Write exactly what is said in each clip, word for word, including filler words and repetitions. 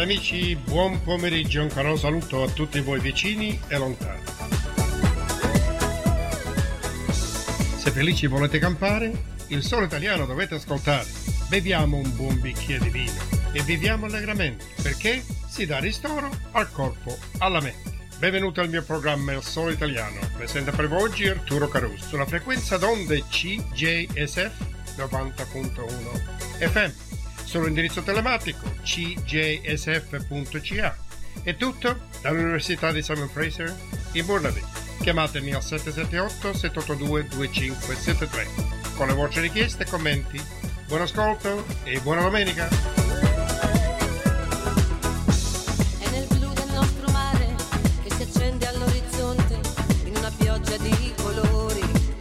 Cari amici, buon pomeriggio, un caro saluto a tutti voi vicini e lontani. Se felici volete campare, il Sole Italiano dovete ascoltare. Beviamo un buon bicchiere di vino e viviamo allegramente, perché si dà ristoro al corpo, alla mente. Benvenuti al mio programma Il Sole Italiano. Presenta per voi oggi Arturo Caruso sulla frequenza d'onde C J S F novanta virgola uno F M. Sull'indirizzo telematico c j s f punto c a. È tutto dall'Università di Simon Fraser in Burnaby. Chiamatemi al sette sette otto sette otto due due cinque sette tre con le vostre richieste e commenti. Buon ascolto e buona domenica! È nel blu del nostro mare che si accende all'orizzonte in una pioggia di colori.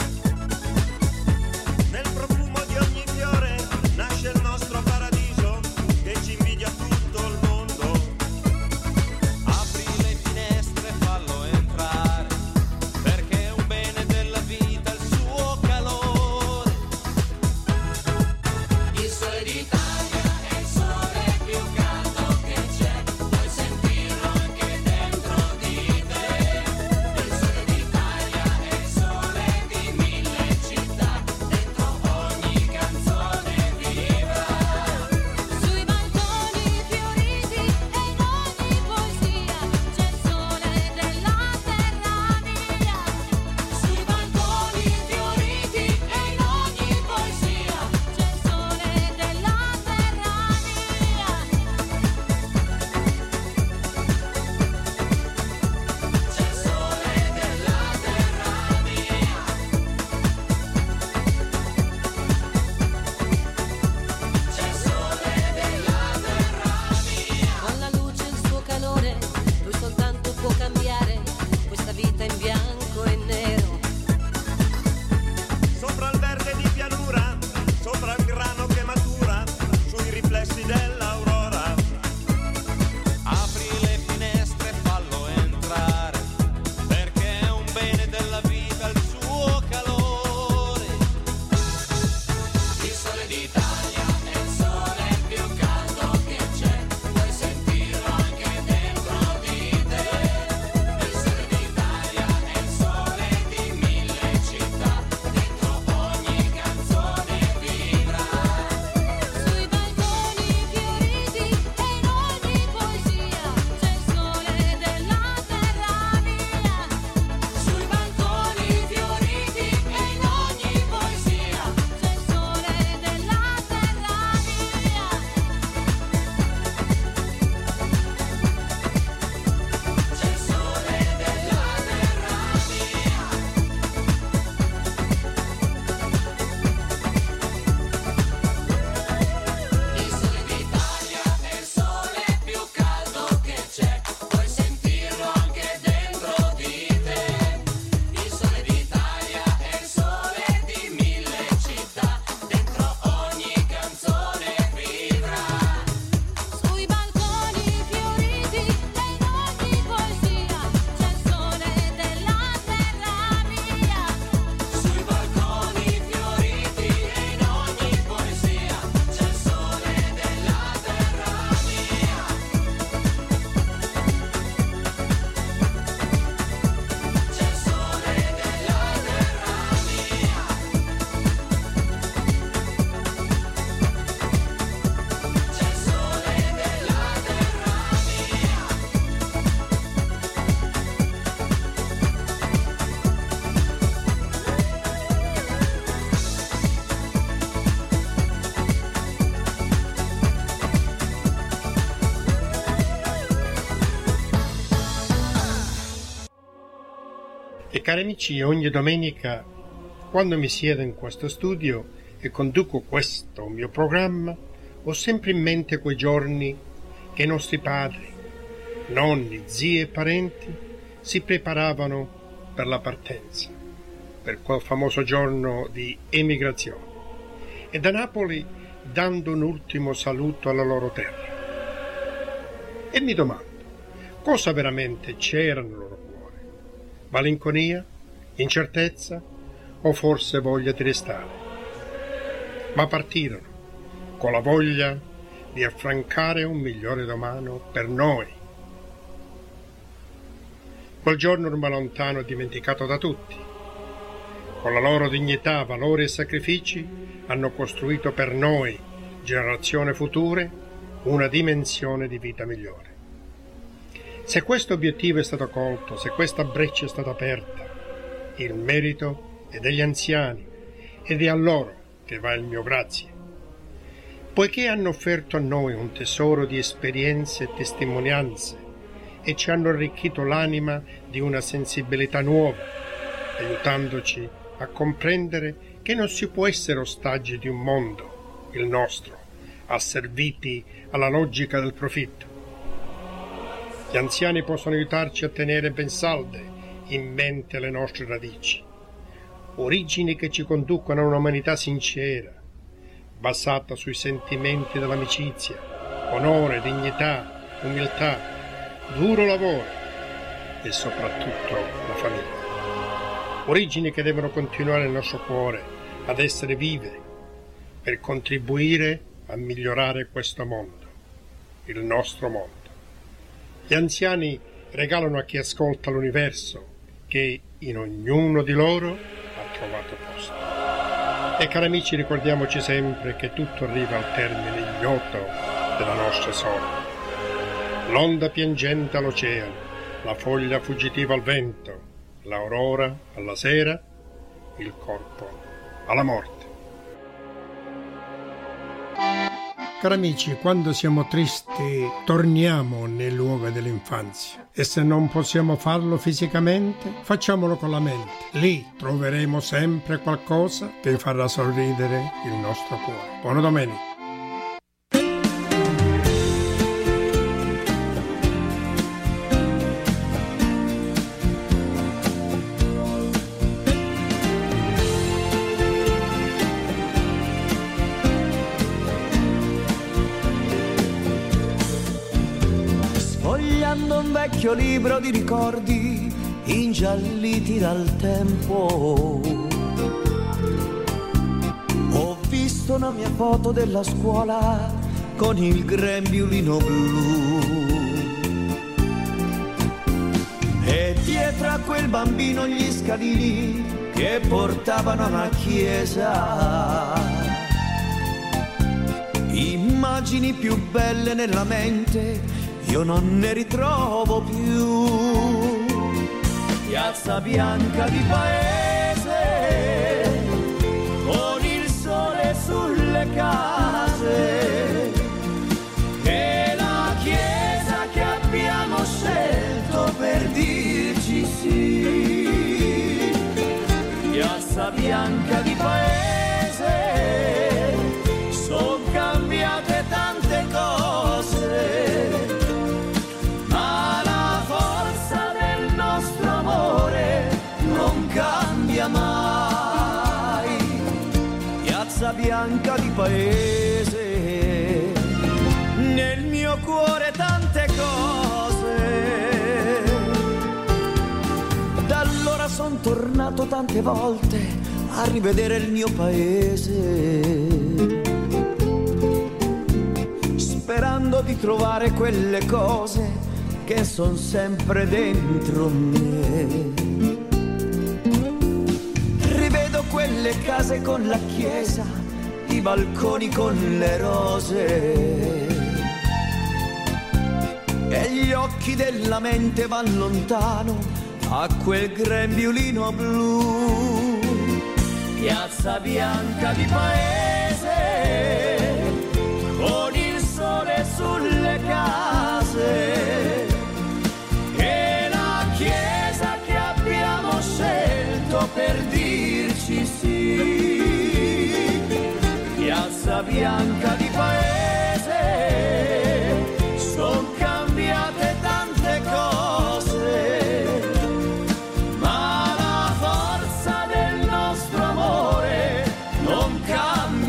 Nel profumo di ogni fiore nasce il nostro paradiso che ci invidia tutto il mondo. Apri le finestre e fallo entrare, perché è un bene della vita il suo calore. Il sole d'Italia è il sole più caldo che c'è, puoi sentirlo anche dentro di te. Il sole d'Italia è il sole di mille città, dentro ogni canzone vibra. Sui balconi fioriti e in ogni poesia c'è il sole della terra mia. Sui balconi fioriti e in ogni poesia C'è il sole della terra mia. c'è il sole della terra mia. C'è il sole della terra mia. Con la luce e il suo calore, lui soltanto può cambiare questa vita in bianco e nero. Sopra il verde di pianura, sopra il grano che matura, sui riflessi dell'aurora. Apri le finestre e fallo entrare, perché è un bene della vita il suo calore. Il sole d'Italia è il sole più caldo che c'è, puoi sentirlo anche dentro di te. Il sole d'Italia è il sole di mille città, dentro ogni canzone vibra. Sui balconi fioriti e in ogni poesia c'è il sole della terra mia. Sui balconi fioriti e in ogni poesia C'è il sole della terra mia. c'è il sole della terra mia. Il sole d'Italia è il sole più caldo che c'è, puoi sentirlo anche dentro di te. Il sole d'Italia è il sole di mille città, dentro ogni canzone vibra. Sui balconi fioriti e in ogni poesia c'è il sole della terra mia. Sui balconi fioriti e in ogni poesia c'è il sole della terra mia. C'è il sole della terra mia. C'è il sole della terra mia. E cari amici, ogni domenica, quando mi siedo in questo studio e conduco questo mio programma, ho sempre in mente quei giorni che i nostri padri, nonni, zii e parenti si preparavano per la partenza, per quel famoso giorno di emigrazione, e da Napoli dando un ultimo saluto alla loro terra. E mi domando, cosa veramente c'era nel loro cuore? Malinconia? Incertezza? O forse voglia di restare? Ma partirono con la voglia di affrancare un migliore domani per noi. Quel giorno ormai lontano e dimenticato da tutti. Con la loro dignità, valori e sacrifici hanno costruito per noi, generazioni future, una dimensione di vita migliore. Se questo obiettivo è stato colto, se questa breccia è stata aperta, il merito è degli anziani ed è a loro che va il mio grazie. Poiché hanno offerto a noi un tesoro di esperienze e testimonianze e ci hanno arricchito l'anima di una sensibilità nuova, aiutandoci a comprendere che non si può essere ostaggi di un mondo, il nostro, asserviti alla logica del profitto. Gli anziani possono aiutarci a tenere ben salde in mente le nostre radici, origini che ci conducono a un'umanità sincera, basata sui sentimenti dell'amicizia, onore, dignità, umiltà, duro lavoro e soprattutto la famiglia. Origini che devono continuare nel nostro cuore ad essere vive per contribuire a migliorare questo mondo, il nostro mondo. Gli anziani regalano a chi ascolta l'universo che in ognuno di loro ha trovato posto. E cari amici, ricordiamoci sempre che tutto arriva al termine ignoto della nostra sorte. L'onda piangente all'oceano, la foglia fuggitiva al vento, l'aurora alla sera, il corpo alla morte. Cari amici, quando siamo tristi torniamo nei luoghi dell'infanzia e se non possiamo farlo fisicamente, facciamolo con la mente. Lì troveremo sempre qualcosa che farà sorridere il nostro cuore. Buona domenica. Sfogliando un vecchio libro di ricordi ingialliti dal tempo, ho visto una mia foto della scuola con il grembiulino blu e dietro a quel bambino gli scalini che portavano a una chiesa. Immagini più belle nella mente io non ne ritrovo più. Piazza bianca di paese, con il sole sulle case, e la chiesa che abbiamo scelto per dirci sì. Piazza bianca di paese, son cambiate tante cose, cambia mai. Piazza bianca di paese, nel mio cuore tante cose. Da allora son tornato tante volte a rivedere il mio paese, sperando di trovare quelle cose che son sempre dentro me. Quelle case con la chiesa, i balconi con le rose, e gli occhi della mente van lontano a quel grembiulino blu. Piazza bianca di paese, con il sole sulle case, e la chiesa che abbiamo scelto per dirci sì. Piazza bianca di paese, son cambiate tante cose, ma la forza del nostro amore non cambia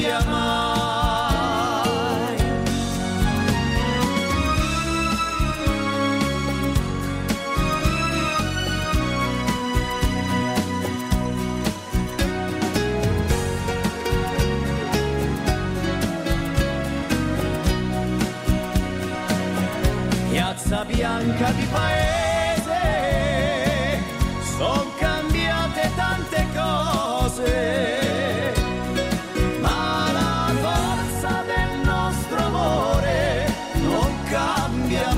Piazza Bianca di paese son cambiate tante cose, ma la forza del nostro amore non cambia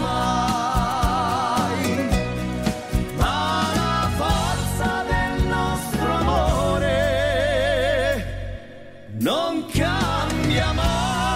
mai, ma la forza del nostro amore non cambia mai.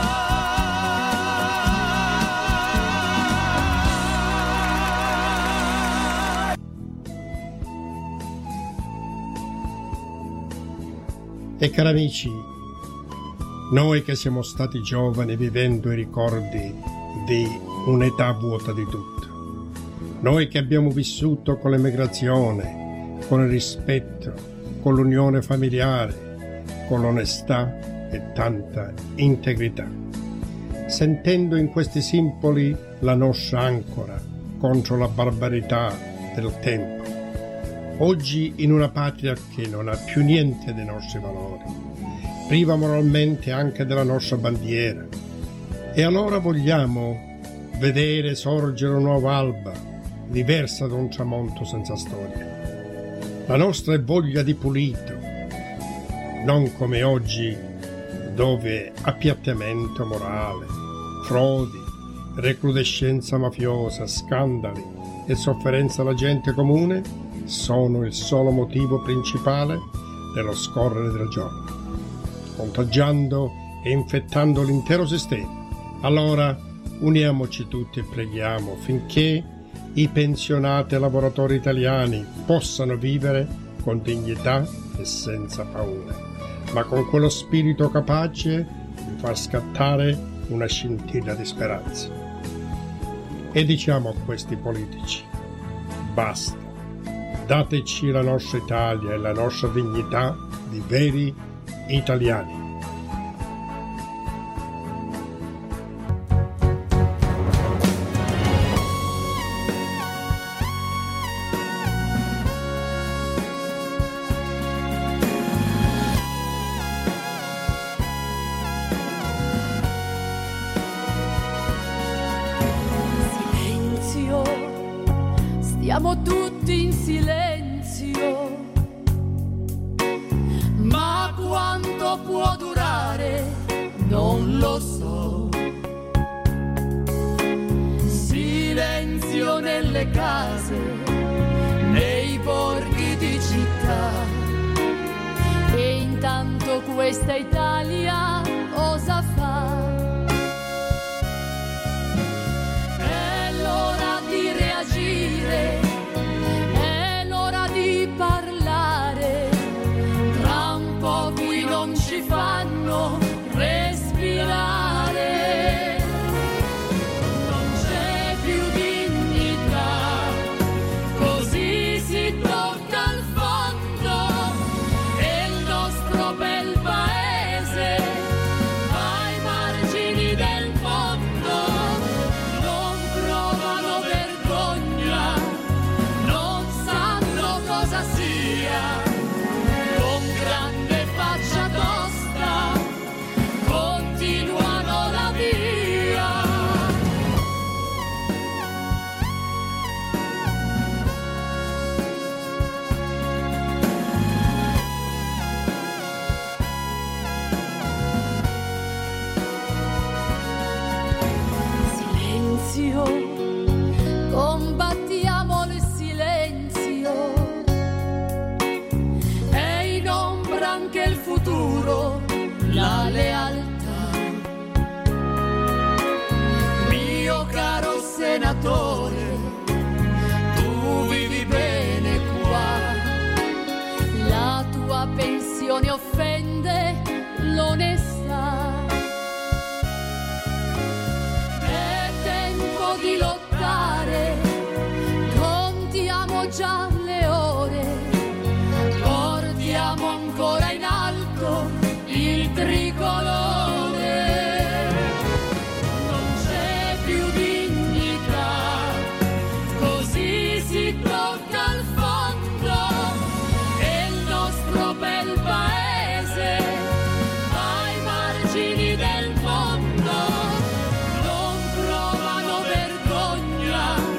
E cari amici, noi che siamo stati giovani vivendo i ricordi di un'età vuota di tutto, noi che abbiamo vissuto con l'emigrazione, con il rispetto, con l'unione familiare, con l'onestà e tanta integrità, sentendo in questi simboli la nostra ancora contro la barbarità del tempo. Oggi in una patria che non ha più niente dei nostri valori, priva moralmente anche della nostra bandiera, e allora vogliamo vedere sorgere una nuova alba, diversa da un tramonto senza storia. La nostra è voglia di pulito, non come oggi dove appiattimento morale, frodi, recrudescenza mafiosa, scandali e sofferenza alla gente comune sono il solo motivo principale dello scorrere del giorno, contagiando e infettando l'intero sistema. Allora uniamoci tutti e preghiamo finché i pensionati e lavoratori italiani possano vivere con dignità e senza paura, ma con quello spirito capace di far scattare una scintilla di speranza. E diciamo a questi politici: basta. Dateci la nostra Italia e la nostra dignità di veri italiani. Silenzio, stiamo tutti in silenzio, ma quanto può durare non lo so. Silenzio nelle case, nei borghi di città, e intanto questa Italia osa fa. È l'ora di reagire, è l'ora di parlare, tra un po' qui non ci fanno respirare. Non c'è più dignità, così si tocca il fondo, e il nostro bel paese va ai margini del mondo. Non provano vergogna, non sanno cosa sia, con grande faccia tosta continuano la via. Silenzio, combattiamo il silenzio, è in ombra anche il futuro, la lealtà. Mio caro senatore, tu vivi bene qua, la tua pensione offende l'onestà. È tempo di lottare, contiamo già le ore, portiamo ancora in alto il tricolore. Non c'è più dignità, così si tocca il fondo, e il nostro bel paese va ai margini del mondo. Non provano vergogna,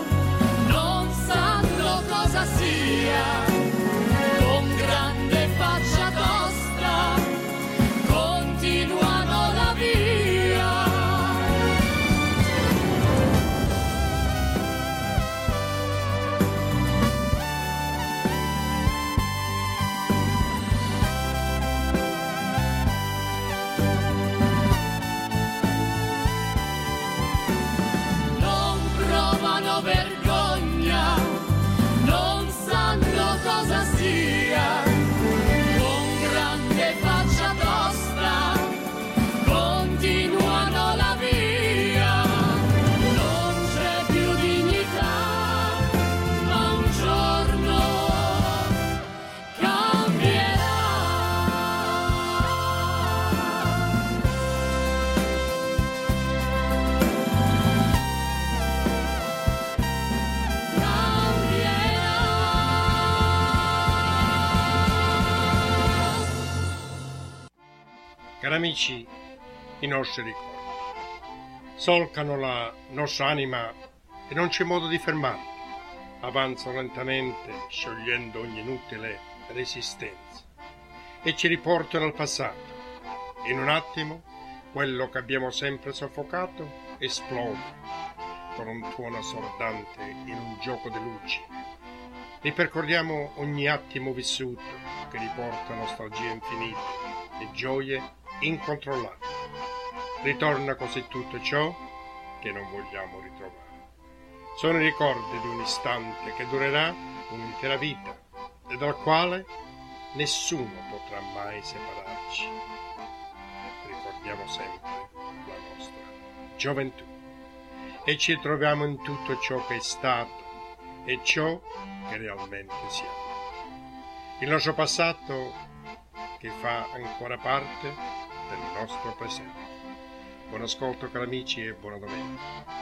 Cari amici, i nostri ricordi solcano la nostra anima e non c'è modo di fermarli. Avanzano lentamente, sciogliendo ogni inutile resistenza e ci riportano al passato. In un attimo, quello che abbiamo sempre soffocato esplode con un tuono assordante in un gioco di luci. Ripercorriamo ogni attimo vissuto che riporta nostalgie infinite e gioie incontrollate. Ritorna così tutto ciò che non vogliamo ritrovare. Sono i ricordi di un istante che durerà un'intera vita e dal quale nessuno potrà mai separarci. Ricordiamo sempre la nostra gioventù e ci troviamo in tutto ciò che è stato e ciò che realmente siamo. Il nostro passato che fa ancora parte del nostro presente. Buon ascolto cari amici e buona domenica.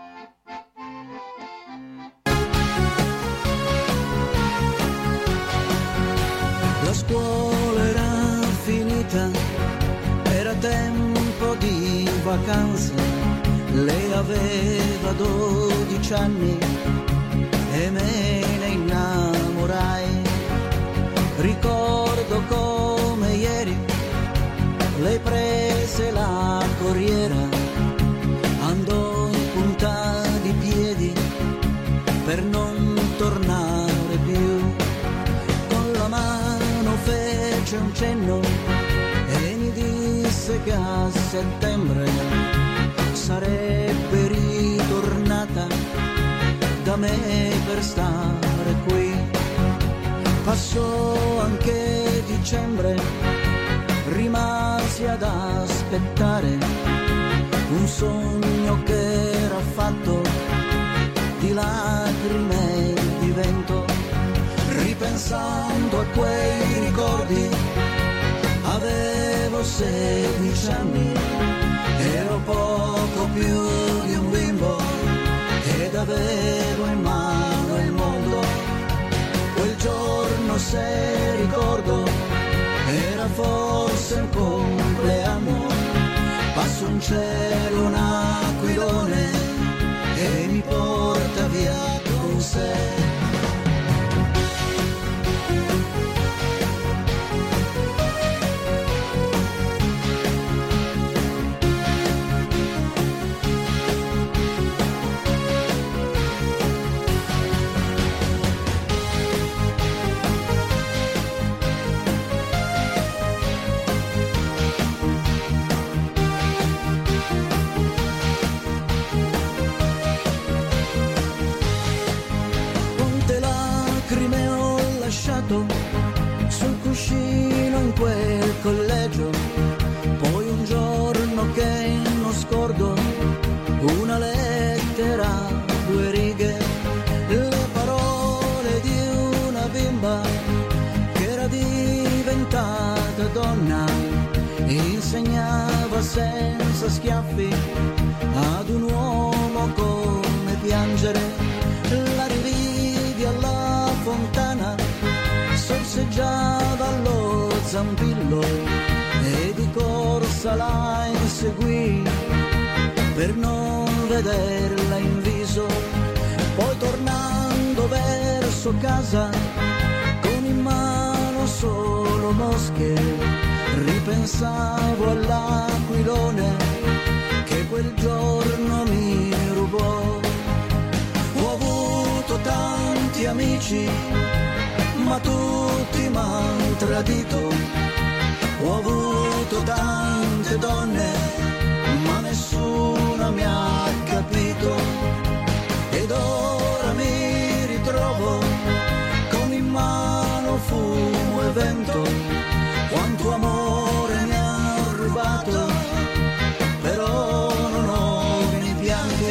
La scuola era finita, era tempo di vacanze, lei aveva dodici anni e me ne innamorai. Ricordo come ieri lei prese la corriera, andò in punta di piedi per non tornare più. Con la mano fece un cenno e mi disse che a settembre sarebbe ritornata da me per stare qui. Passò anche dicembre, rimasi ad aspettare un sogno che era fatto di lacrime e di vento. Ripensando a quei ricordi, avevo sedici anni, ero poco più di un bimbo ed avevo in mano il mondo. Quel giorno, se ricordo, era forse un compleanno. Passo in cielo un aquilone e mi porta via con sé. Sul cuscino in quel collegio, poi un giorno che non scordo, una lettera, due righe, le parole di una bimba che era diventata donna, insegnava senza schiaffi ad un uomo come piangere. La rividi alla fontana, sorseggiava allo zampillo e di corsa la inseguì per non vederla in viso. Poi tornando verso casa con in mano solo mosche, ripensavo all'aquilone che quel giorno mi rubò. Ho avuto tanti amici ma tutti m'han tradito. Ho avuto tante donne, ma nessuna mi ha capito. Ed ora mi ritrovo con in mano fumo e vento. Quanto amore mi ha rubato, però non ho i pianti.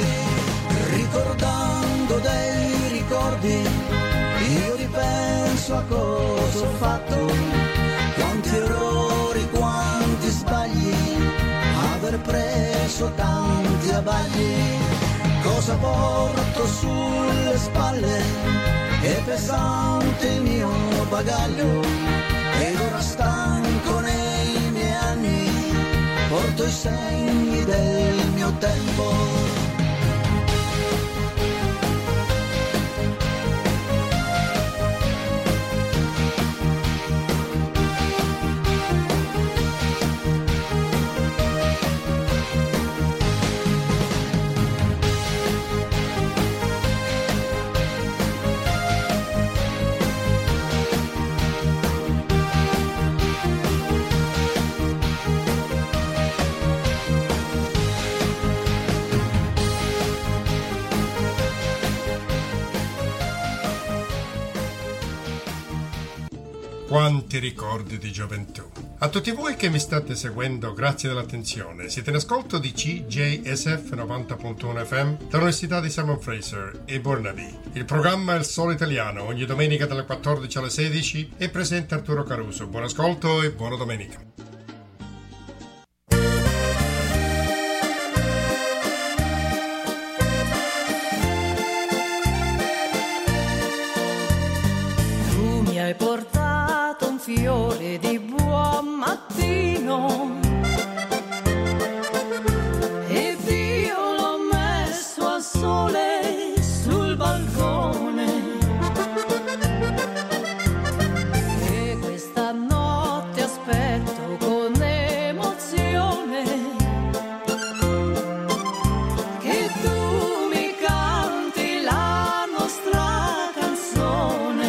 Ricordando dei ricordi, io ripenso a cosa ho fatto, quanti errori, quanti sbagli, aver preso tanti abbagli. Cosa porto sulle spalle, è pesante il mio bagaglio, ed ora stanco nei miei anni porto i segni del mio tempo. Quanti ricordi di gioventù. A tutti voi che mi state seguendo, grazie dell'attenzione. Siete in ascolto di C J S F novanta punto uno F M dall'Università di Simon Fraser e Burnaby. Il programma è Il Solo Italiano, ogni domenica dalle quattordici alle sedici, e presenta Arturo Caruso. Buon ascolto e buona domenica. Tu mi hai portato un fiore di buon mattino ed io l'ho messo al sole sul balcone, e questa notte aspetto con emozione che tu mi canti la nostra canzone.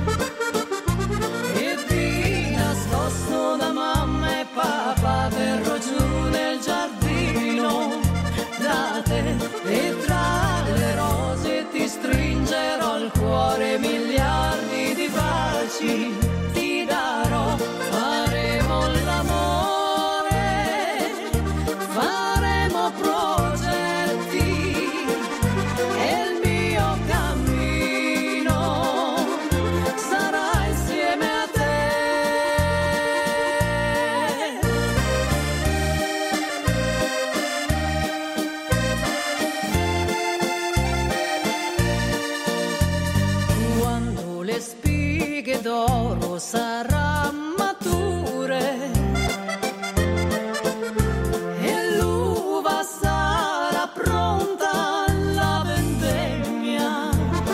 E di nascosto da mamma e papà verrò giù nel giardino da te, e tra le rose ti stringerò al cuore, miliardi di baci ti darò. Faremo l'amore, faremo progetti, e il mio cammino sarà insieme a te. Quando le spighe d'oro saranno mature e l'uva sarà pronta alla vendemmia,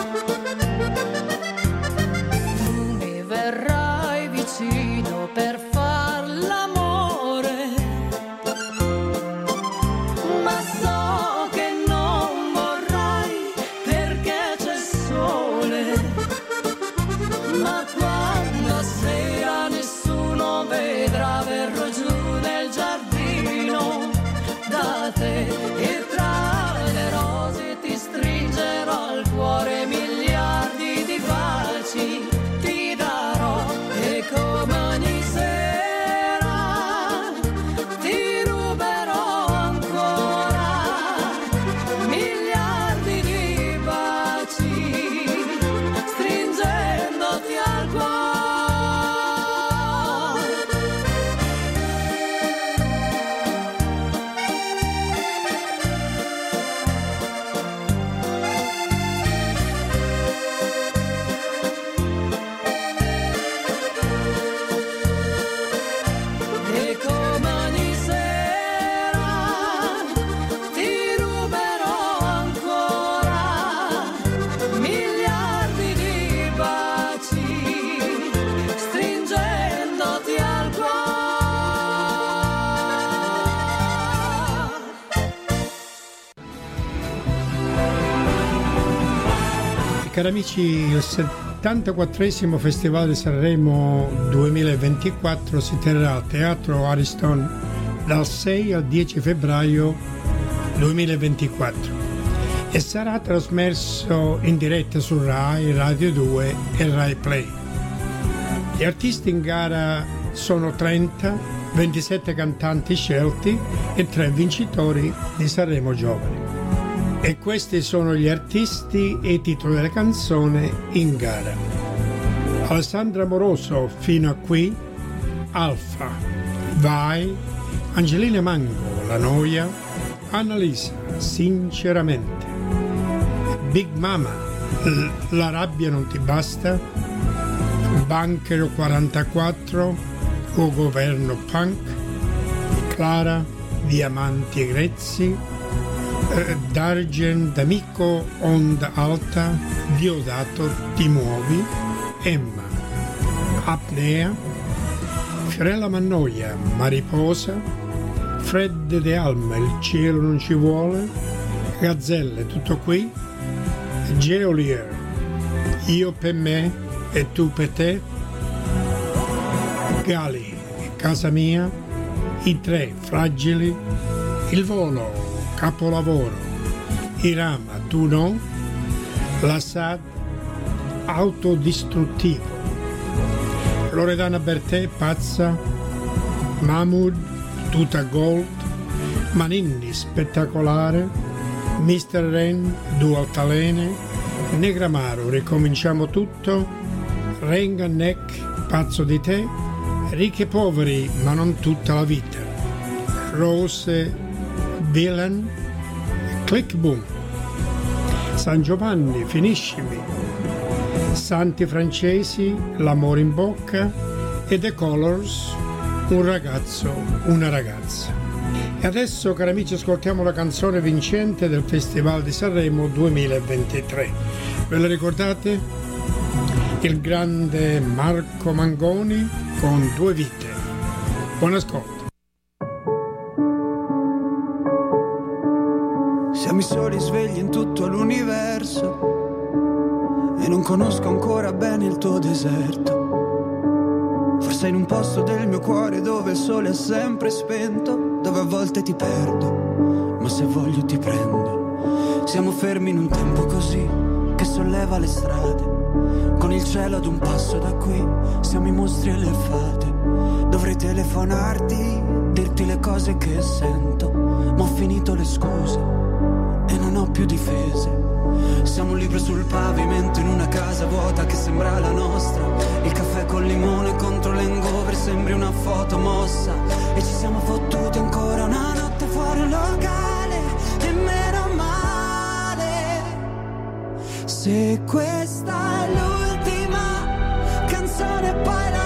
tu mi verrai vicino per far l'amore, ma so che non vorrai perché c'è sole. Ma quando a sera nessuno vedrà, verrò giù nel giardino da te, e tra le rose ti stringerò al cuore, miliardi di baci ti darò. E come ogni sera ti ruberò ancora miliardi di baci, stringendoti al cuore. E come ogni sera ti ruberò ancora miliardi di baci, stringendoti al cuore. Cari amici, il settantaquattresimo Festival di Sanremo duemilaventiquattro si terrà al Teatro Ariston dal sei al dieci febbraio duemilaventiquattro e sarà trasmesso in diretta su Rai, Radio due e Rai Play. Gli artisti in gara sono trenta, ventisette cantanti scelti e tre vincitori di Sanremo Giovani. E questi sono gli artisti e i titoli della canzone in gara: Alessandra Moroso, Fino a qui, Alfa, Vai, Angelina Mango, La Noia, Annalisa, Sinceramente, Big Mama, L- La rabbia non ti basta, Banchero quarantaquattro, O Governo Punk, Clara, diamanti grezzi, eh, d'argent d'amico onda alta, diodato ti muovi, Emma, apnea, Fiorella Mannoia, mariposa, Fred de Alma, il cielo non ci vuole, Gazzelle, tutto qui, Geolier, io per me e tu per te, Gali, casa mia, i tre fragili, il volo, capolavoro, Irama, tu no, l'Assad, autodistruttivo, Loredana Bertè, pazza, Mahmood, tuta gold, Manindi, spettacolare, mister Ren, due altalene, Negramaro, ricominciamo tutto, Renga Neck, pazzo di te, ricchi e poveri, ma non tutta la vita, Rose, Villain, Click Boom, San Giovanni, finiscimi, Santi Francesi, l'amore in bocca e The Colors, un ragazzo, una ragazza. E adesso, cari amici, ascoltiamo la canzone vincente del Festival di Sanremo duemilaventitré. Ve la ricordate? Il grande Marco Mangoni con Due vite. Buon ascolto. Siamo i soli svegli in tutto l'universo e non conosco ancora bene il tuo deserto. Forse in un posto del mio cuore dove il sole è sempre spento, dove a volte ti perdo, ma se voglio ti prendo. Siamo fermi in un tempo così che solleva le strade, con il cielo ad un passo da qui, siamo i mostri e le fate. Dovrei telefonarti, dirti le cose che sento, ma ho finito le scuse e non ho più difese. Siamo un libro sul pavimento in una casa vuota che sembra la nostra. Il caffè col limone contro l'hangover sembri una foto mossa. E ci siamo fottuti ancora una notte fuori un locale, e meno male. Se questa è l'ultima canzone poi la